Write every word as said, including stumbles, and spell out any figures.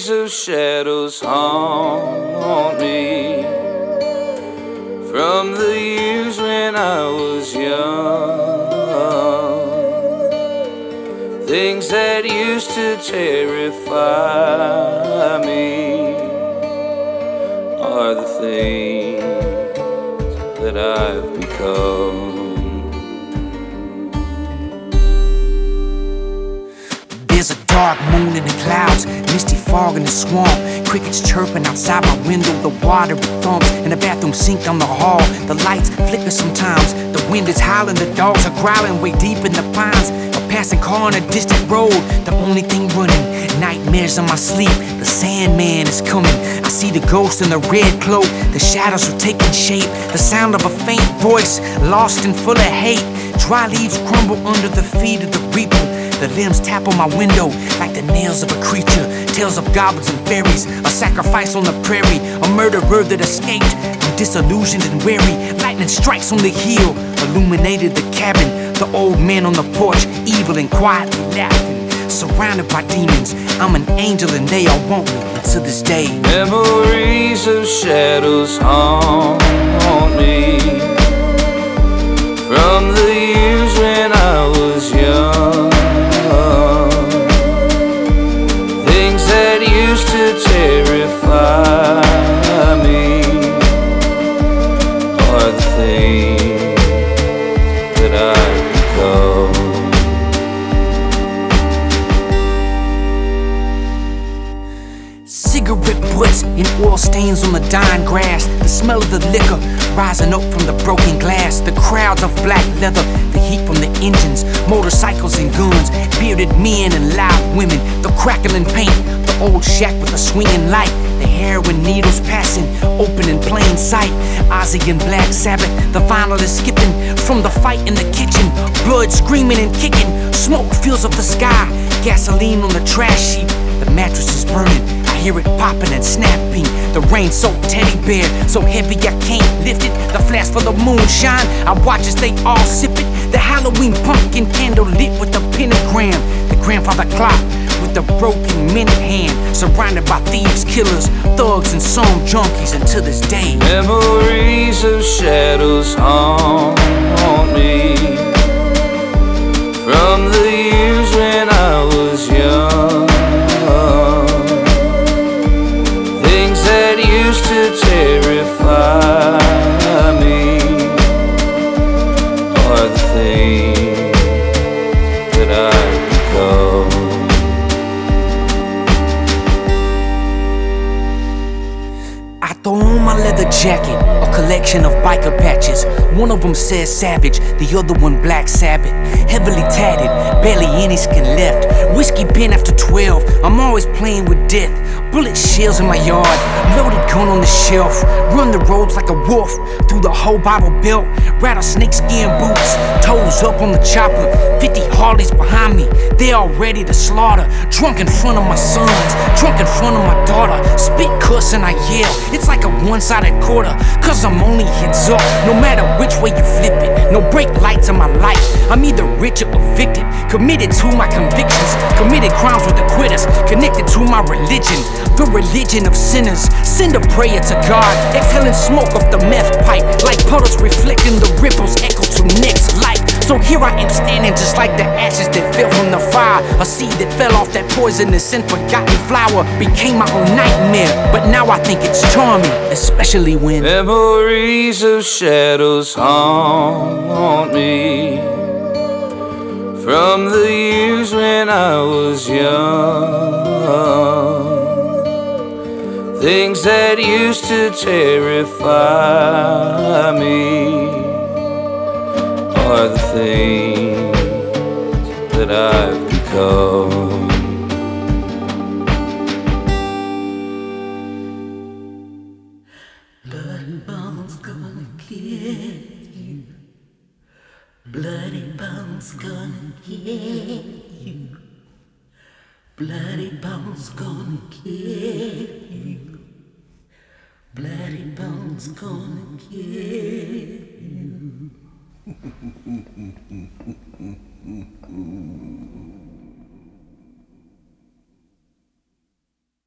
Memories of shadows haunt me from the years when I was young. Things that used to terrify me are the things that I've become. There's a dark moon in the clouds, misty fog in the swamp, crickets chirping outside my window, the water it thumps in the bathroom sink down the hall. The lights flicker sometimes, the wind is howling, the dogs are growling way deep in the pines. A passing car on a distant road, the only thing running. Nightmares in my sleep, the Sandman is coming. I see the ghost in the red cloak, the shadows are taking shape. The sound of a faint voice, lost and full of hate. Dry leaves crumble under the feet of the reaper. The limbs tap on my window like the nails of a creature. Tales of goblins and fairies, a sacrifice on the prairie, a murderer that escaped. I'm disillusioned and weary. Lightning strikes on the hill, illuminated the cabin. The old man on the porch, evil and quietly laughing. Surrounded by demons, I'm an angel and they all want me. And to this day, memories of shadows haunt me from the years when I was young. Things that used to terrify me are the things that I've become. cigarette butts and oil stains on the dying grass. The smell of the liquor rising up from the broken glass. The crowds of black leather, the heat from the engines, motorcycles and guns, bearded men and loud women. The crackling paint, the old shack with a swinging light. The heroin needles passing, open in plain sight. Ozzy and Black Sabbath, the vinyl is skipping from the fight in the kitchen. Blood screaming and kicking, smoke fills up the sky. Gasoline on the trash heap, the mattress is burning. I hear it popping and snapping. The rain-soaked teddy bear, so heavy I can't lift it. The flash for the moonshine, I watch as they all sip it. The Halloween pumpkin candle lit with the pentagram. The grandfather clock with the broken minute hand. Surrounded by thieves, killers, thugs, and some junkies. And to this day, memories of shadows haunt me from the years when I was young. Things that used to terrify me are the things that I've become. I throw on my leather jacket, a collection of biker patches. One of them says Savage, the other one Black Sabbath. Heavily tatted, barely any skin left. Whiskey pen after twelve, I'm always playing with death. Bullet shells in my yard, loaded gun on the shelf. Run the roads like a wolf, through the whole Bible Belt. Rattlesnake skin boots, toes up on the chopper. Fifty Harleys behind me, they all ready to slaughter. Drunk in front of my sons, drunk in front of my daughter. Spit cuss and I yell, it's like a one-sided quarter. Cause I'm only heads up, no matter which way you flip it. No brake lights in my life, I'm either rich or evicted. Committed to my convictions, committed crimes with the quitters. Connected to my religion, the religion of sinners. Send a prayer to God, exhaling smoke off the meth pipe. Like puddles reflecting the ripples echo to next life. So here I am standing just like the ashes that fell from the fire. A seed that fell off that poisonous and forgotten flower became my own nightmare, but now I think it's charming, especially when memories of shadows haunt me from the years when I was young. Things that used to terrify me are the things that I've become. Bloody bones gonna kill you. Bloody bones gonna kill you. Bloody bones gonna kill you. Bloody bones gonna kill you.